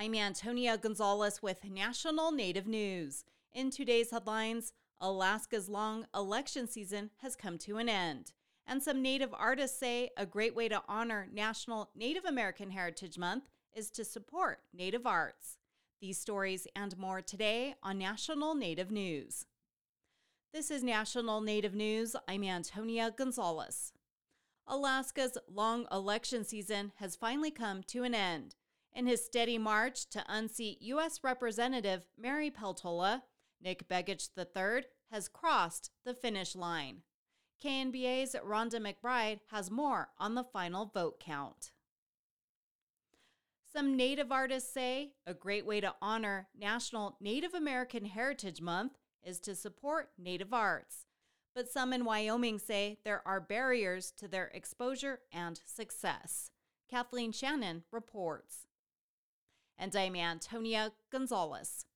I'm Antonia Gonzalez with National Native News. In today's headlines, Alaska's long election season has come to an end. And some Native artists say a great way to honor National Native American Heritage Month is to support Native arts. These stories and more today on National Native News. This is National Native News. I'm Antonia Gonzalez. Alaska's long election season has finally come to an end. In his steady march to unseat U.S. Representative Mary Peltola, Nick Begich III has crossed the finish line. KNBA's Rhonda McBride has more on the final vote count. Some Native artists say a great way to honor National Native American Heritage Month is to support Native arts. But some in Wyoming say there are barriers to their exposure and success. Kathleen Shannon reports. And I'm Antonia Gonzalez.